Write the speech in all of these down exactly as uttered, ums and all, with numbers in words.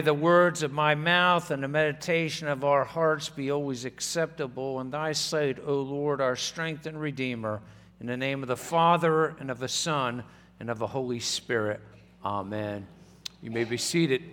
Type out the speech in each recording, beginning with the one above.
The words of my mouth and the meditation of our hearts be always acceptable in thy sight, O Lord, our strength and Redeemer. In the name of the Father, and of the Son, and of the Holy Spirit. Amen. You may be seated.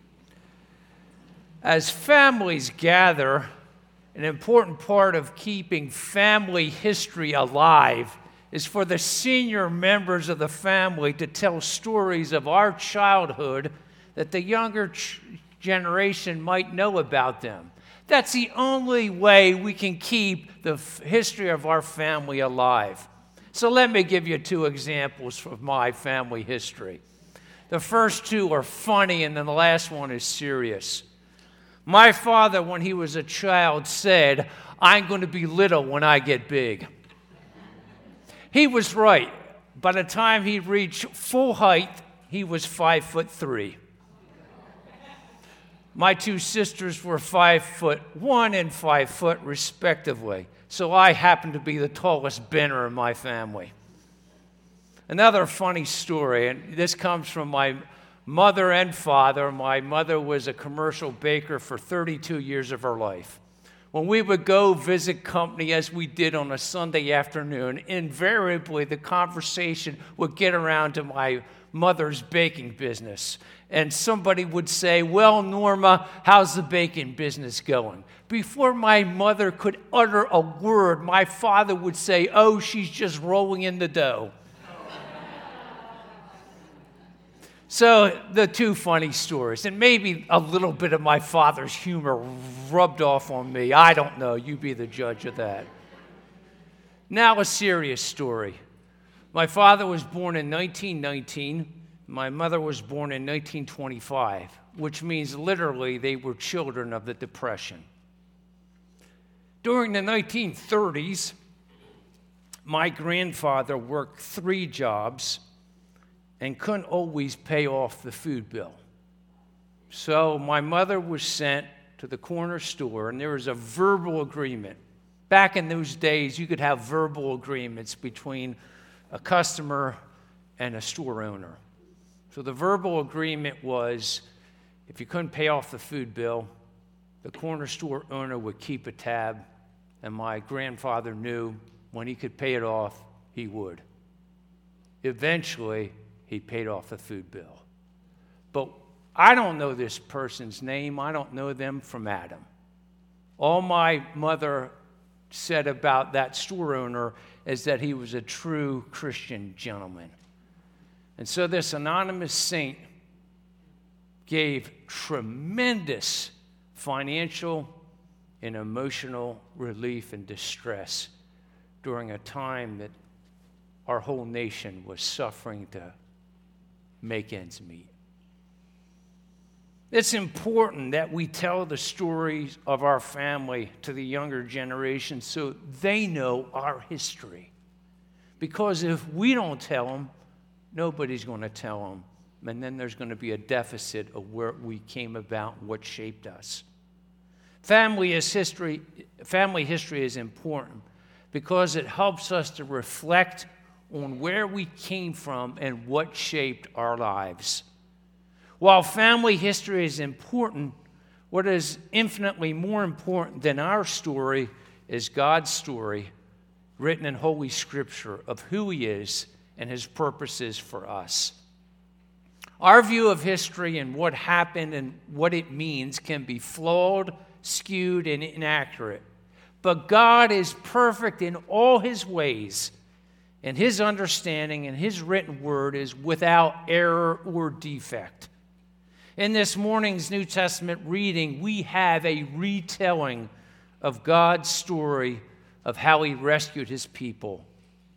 As families gather, an important part of keeping family history alive is for the senior members of the family to tell stories of our childhood that the younger ch- generation might know about them. That's the only way we can keep the f- history of our family alive. So let me give you two examples from my family history. The first two are funny, and then the last one is serious. My father, when he was a child, said, "I'm going to be little when I get big." He was right. By the time he reached full height, he was five foot three. My two sisters were five foot one and five foot respectively. So I happened to be the tallest Benner in my family. Another funny story, and this comes from my mother and father. My mother was a commercial baker for thirty-two years of her life. When we would go visit company, as we did on a Sunday afternoon, invariably the conversation would get around to my mother's baking business. And somebody would say, "Well, Norma, how's the baking business going?" Before my mother could utter a word, my father would say, "Oh, she's just rolling in the dough." So the two funny stories, and maybe a little bit of my father's humor rubbed off on me. I don't know. You be the judge of that. Now a serious story. My father was born in nineteen nineteen. My mother was born in nineteen twenty-five, which means literally they were children of the Depression. During the nineteen thirties, my grandfather worked three jobs and couldn't always pay off the food bill. So my mother was sent to the corner store, and there was a verbal agreement. Back in those days, you could have verbal agreements between a customer and a store owner. So the verbal agreement was, if you couldn't pay off the food bill, the corner store owner would keep a tab, and my grandfather knew when he could pay it off, he would. Eventually, he paid off the food bill. But I don't know this person's name. I don't know them from Adam. All my mother said about that store owner is that he was a true Christian gentleman. And so this anonymous saint gave tremendous financial and emotional relief and distress during a time that our whole nation was suffering to make ends meet. It's important that we tell the stories of our family to the younger generation so they know our history. Because if we don't tell them, nobody's going to tell them. And then there's going to be a deficit of where we came about, what shaped us. Family is history. Family history is important because it helps us to reflect on where we came from and what shaped our lives. While family history is important, what is infinitely more important than our story is God's story, written in Holy Scripture, of who He is and His purposes for us. Our view of history and what happened and what it means can be flawed, skewed, and inaccurate. But God is perfect in all His ways, and His understanding and His written word is without error or defect. In this morning's New Testament reading, we have a retelling of God's story of how He rescued His people.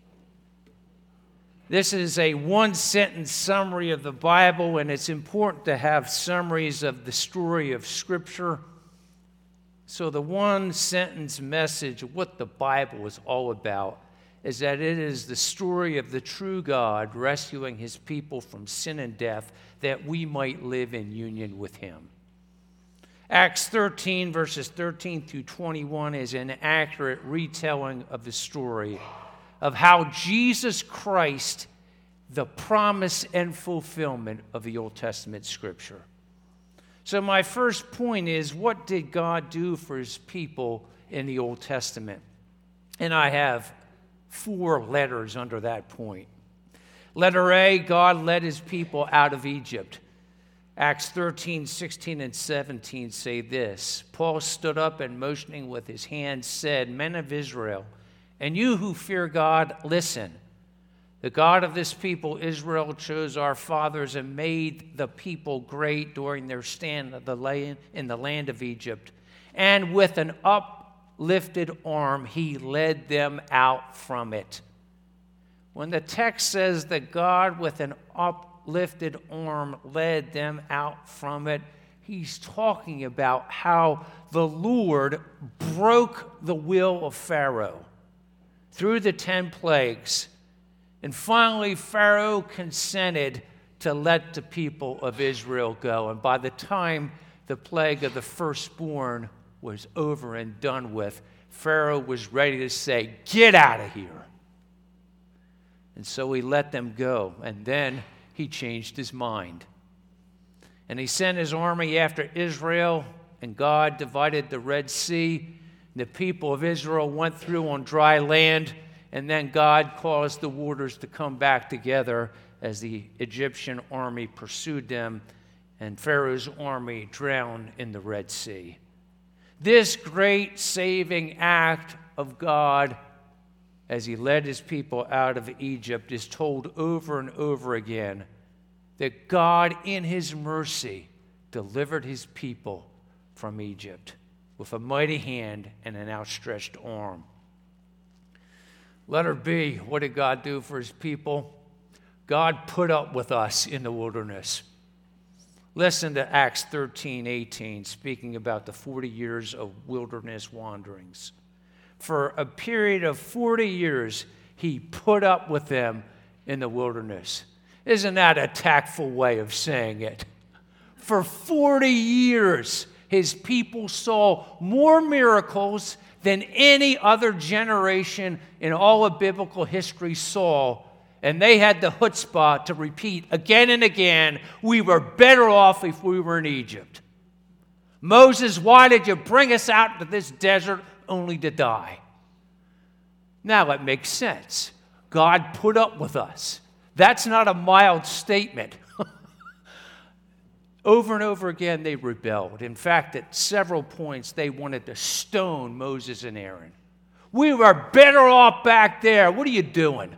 This is a one-sentence summary of the Bible, and it's important to have summaries of the story of Scripture. So the one-sentence message of what the Bible is all about is that it is the story of the true God rescuing His people from sin and death that we might live in union with Him. Acts thirteen, verses thirteen through twenty-one is an accurate retelling of the story of how Jesus Christ, the promise and fulfillment of the Old Testament Scripture. So my first point is, what did God do for his people in the Old Testament? And I have four letters under that point. Letter A, God led his people out of Egypt. Acts thirteen, sixteen, and seventeen say this. Paul stood up and motioning with his hand said, Men of Israel, and you who fear God, listen. The God of this people, Israel, chose our fathers and made the people great during their stand in the land of Egypt. And with an uplifted arm, he led them out from it. When the text says that God with an uplifted arm led them out from it, he's talking about how the Lord broke the will of Pharaoh through the ten plagues. And finally, Pharaoh consented to let the people of Israel go. And by the time the plague of the firstborn was over and done with, Pharaoh was ready to say, get out of here. And so he let them go. And then he changed his mind. And he sent his army after Israel, and God divided the Red Sea. The people of Israel went through on dry land. And then God caused the waters to come back together as the Egyptian army pursued them, and Pharaoh's army drowned in the Red Sea. This great saving act of God as he led his people out of Egypt is told over and over again, that God in his mercy delivered his people from Egypt with a mighty hand and an outstretched arm. Letter B, what did God do for his people? God put up with us in the wilderness. Listen to Acts thirteen, eighteen, speaking about the forty years of wilderness wanderings. For a period of forty years, he put up with them in the wilderness. Isn't that a tactful way of saying it? For forty years, his people saw more miracles than any other generation in all of biblical history saw, and they had the chutzpah to repeat again and again, we were better off if we were in Egypt. Moses, why did you bring us out to this desert only to die? Now it makes sense. God put up with us. That's not a mild statement. Over and over again, they rebelled. In fact, at several points, they wanted to stone Moses and Aaron. We were better off back there. What are you doing?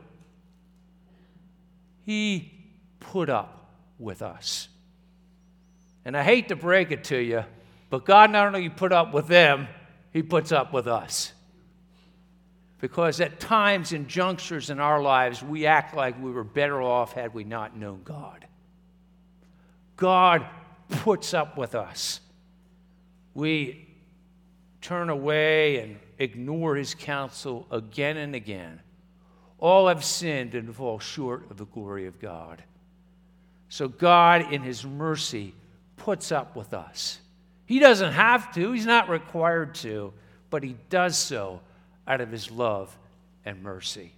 He put up with us. And I hate to break it to you, but God not only put up with them, he puts up with us. Because at times and junctures in our lives, we act like we were better off had we not known God. God puts up with us. We turn away and ignore his counsel again and again. All have sinned and fall short of the glory of God. So God, in his mercy, puts up with us. He doesn't have to. He's not required to. But he does so out of his love and mercy.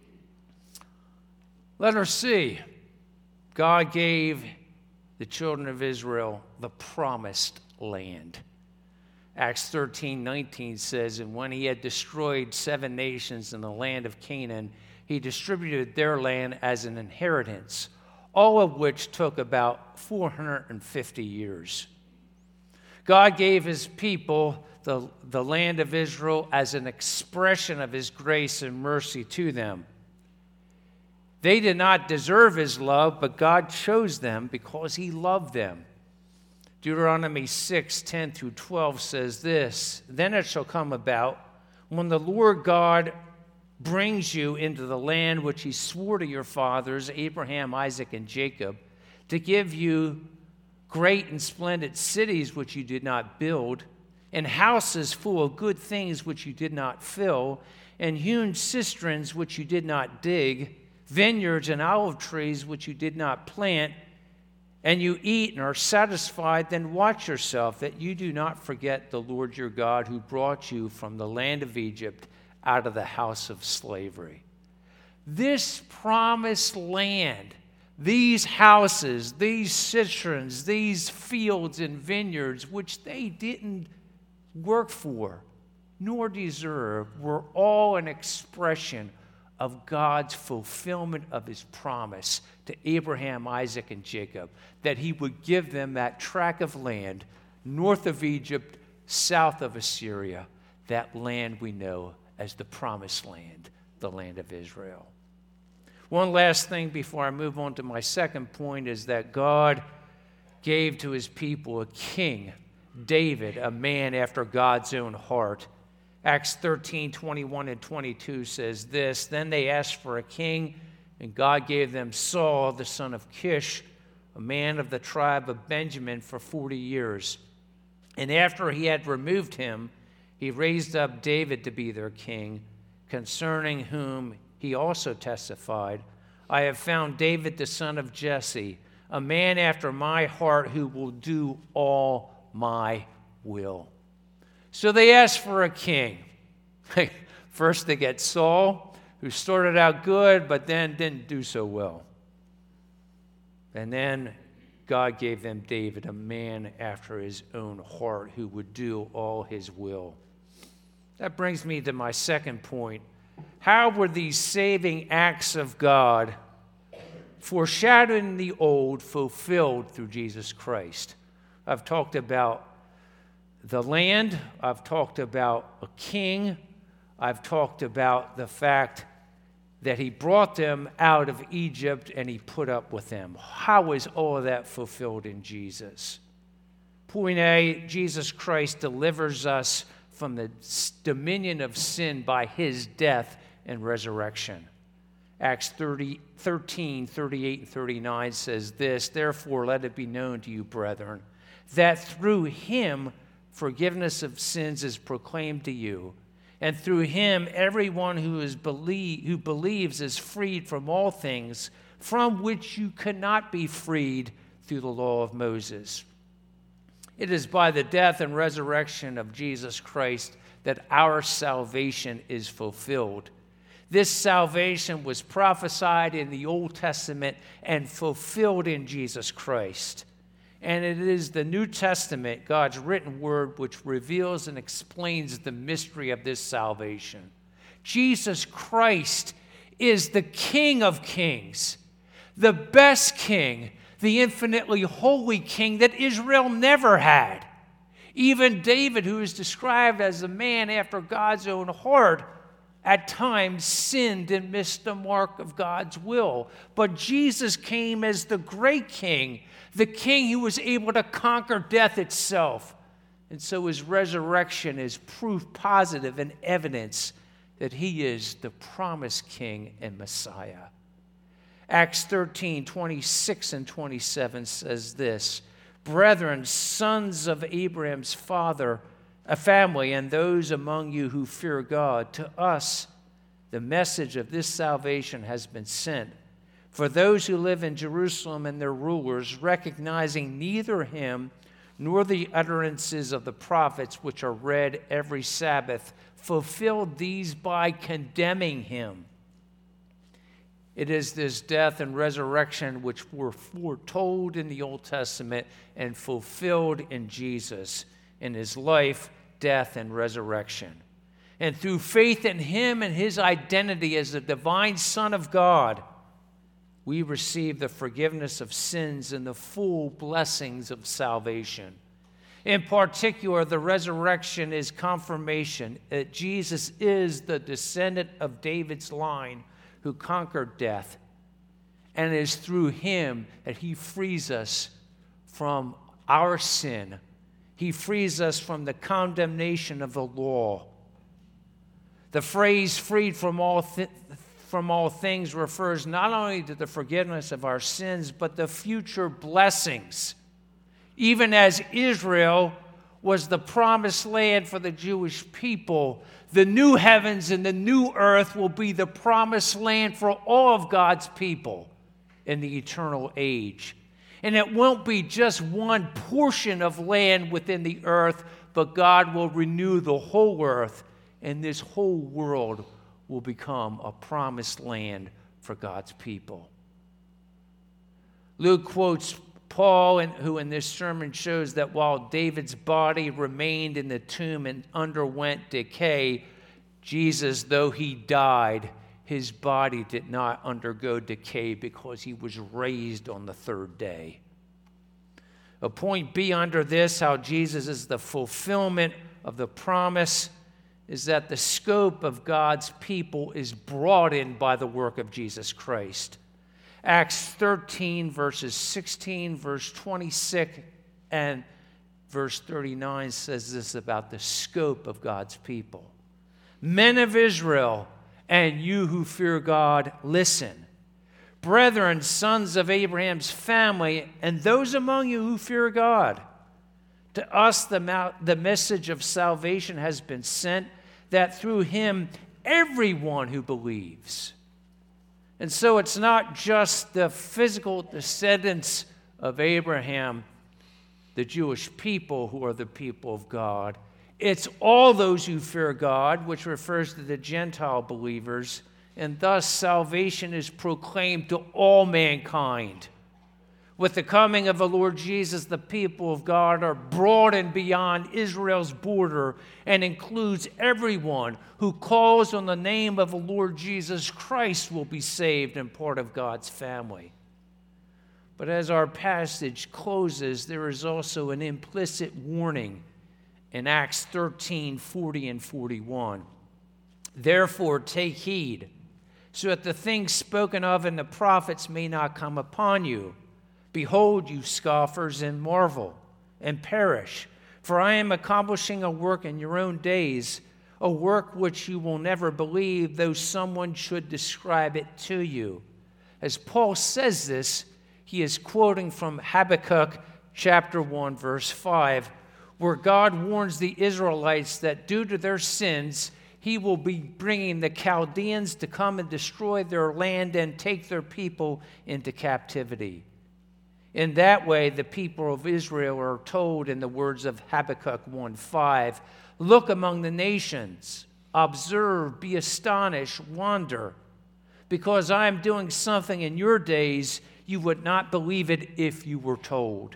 Letter C. God gave the children of Israel the promised land. Acts thirteen, nineteen says, and when he had destroyed seven nations in the land of Canaan, he distributed their land as an inheritance, all of which took about four hundred fifty years. God gave his people the, the land of Israel as an expression of his grace and mercy to them. They did not deserve his love, but God chose them because he loved them. Deuteronomy six, ten through twelve says this, then it shall come about when the Lord God brings you into the land which he swore to your fathers, Abraham, Isaac, and Jacob, to give you great and splendid cities which you did not build, and houses full of good things which you did not fill, and hewn cisterns which you did not dig, vineyards and olive trees which you did not plant, and you eat and are satisfied, then watch yourself that you do not forget the Lord your God who brought you from the land of Egypt out of the house of slavery. This promised land these houses, these cisterns, these fields and vineyards, which they didn't work for nor deserve, were all an expression of God's fulfillment of his promise to Abraham, Isaac, and Jacob, that he would give them that tract of land north of Egypt, south of Assyria, that land we know as the promised land, the land of Israel. One last thing before I move on to my second point is that God gave to his people a king, David, a man after God's own heart. Acts thirteen, twenty-one and twenty-two says this, "Then they asked for a king, and God gave them Saul, the son of Kish, a man of the tribe of Benjamin, for forty years. And after he had removed him, he raised up David to be their king, concerning whom he also testified, 'I have found David the son of Jesse, a man after my heart, who will do all my will.'" So they asked for a king. First they get Saul, who started out good, but then didn't do so well. And then God gave them David, a man after his own heart, who would do all his will. That brings me to my second point. How were these saving acts of God, foreshadowing the old, fulfilled through Jesus Christ? I've talked about the land. I've talked about a king. I've talked about the fact that he brought them out of Egypt and he put up with them. How is all of that fulfilled in Jesus? Point A, Jesus Christ delivers us from the dominion of sin by his death and resurrection. Acts thirty, thirteen, thirty-eight, and thirty-nine says this, "Therefore let it be known to you, brethren, that through him forgiveness of sins is proclaimed to you, and through him everyone who is believe, who believes is freed from all things from which you cannot be freed through the law of Moses." It is by the death and resurrection of Jesus Christ that our salvation is fulfilled. This salvation was prophesied in the Old Testament and fulfilled in Jesus Christ. And it is the New Testament, God's written word, which reveals and explains the mystery of this salvation. Jesus Christ is the King of kings, the best king, the infinitely holy king that Israel never had. Even David, who is described as a man after God's own heart, at times sinned and missed the mark of God's will. But Jesus came as the great king, the king who was able to conquer death itself. And so his resurrection is proof positive and evidence that he is the promised king and Messiah. Acts thirteen, twenty-six and twenty-seven says this, "Brethren, sons of Abraham's father, a family, and those among you who fear God, to us the message of this salvation has been sent. For those who live in Jerusalem and their rulers, recognizing neither him nor the utterances of the prophets, which are read every Sabbath, fulfilled these by condemning him." It is this death and resurrection which were foretold in the Old Testament and fulfilled in Jesus, in his life, death, and resurrection. And through faith in him and his identity as the divine Son of God, we receive the forgiveness of sins and the full blessings of salvation. In particular, the resurrection is confirmation that Jesus is the descendant of David's line who conquered death, and it is through him that he frees us from our sin. He frees us from the condemnation of the law. The phrase "freed from all th- from all things" refers not only to the forgiveness of our sins, but the future blessings. Even as Israel was the promised land for the Jewish people, the new heavens and the new earth will be the promised land for all of God's people in the eternal age. And it won't be just one portion of land within the earth, but God will renew the whole earth, and this whole world will become a promised land for God's people. Luke quotes Paul, who in this sermon shows that while David's body remained in the tomb and underwent decay, Jesus, though he died, his body did not undergo decay because he was raised on the third day. A point B under this, how Jesus is the fulfillment of the promise, is that the scope of God's people is broadened by the work of Jesus Christ. Acts thirteen, verses sixteen, verse twenty-six, and verse thirty-nine says this about the scope of God's people. Men of Israel, and you who fear God, listen. Brethren, sons of Abraham's family, and those among you who fear God. To us the, the message of salvation has been sent, that through him everyone who believes. And so it's not just the physical descendants of Abraham, the Jewish people, who are the people of God. It's all those who fear God, which refers to the Gentile believers, and thus salvation is proclaimed to all mankind. With the coming of the Lord Jesus, the people of God are broadened beyond Israel's border and includes everyone who calls on the name of the Lord Jesus Christ will be saved and part of God's family. But as our passage closes, there is also an implicit warning in Acts thirteen, forty and forty-one. Therefore take heed, so that the things spoken of in the prophets may not come upon you. Behold, you scoffers, and marvel, and perish. For I am accomplishing a work in your own days, a work which you will never believe, though someone should describe it to you. As Paul says this, he is quoting from Habakkuk chapter one, verse five, where God warns the Israelites that due to their sins, he will be bringing the Chaldeans to come and destroy their land and take their people into captivity. In that way, the people of Israel are told in the words of Habakkuk one five, look among the nations, observe, be astonished, wonder, because I am doing something in your days you would not believe it if you were told.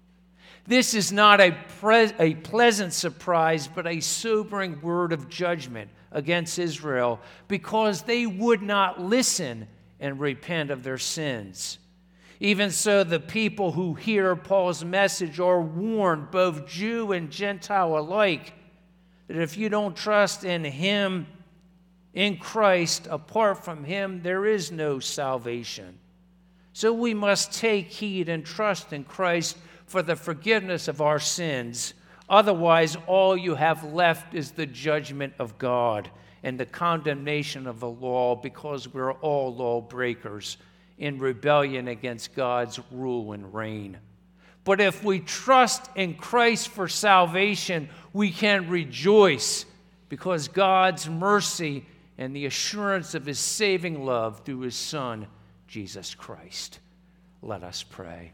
This is not a, pre- a pleasant surprise, but a sobering word of judgment against Israel, because they would not listen and repent of their sins. Even so, the people who hear Paul's message are warned, both Jew and Gentile alike, that if you don't trust in him, in Christ, apart from him, there is no salvation. So we must take heed and trust in Christ for the forgiveness of our sins. Otherwise, all you have left is the judgment of God and the condemnation of the law, because we're all lawbreakers in rebellion against God's rule and reign. But if we trust in Christ for salvation, we can rejoice, because God's mercy and the assurance of his saving love through his Son, Jesus Christ. Let us pray.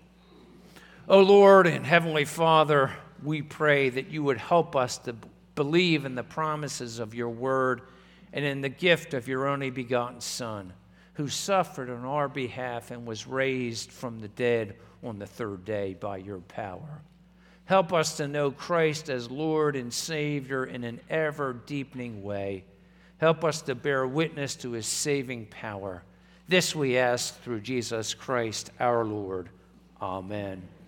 O Lord and Heavenly Father, we pray that you would help us to believe in the promises of your word and in the gift of your only begotten Son, who suffered on our behalf and was raised from the dead on the third day by your power. Help us to know Christ as Lord and Savior in an ever-deepening way. Help us to bear witness to his saving power. This we ask through Jesus Christ our Lord. Amen.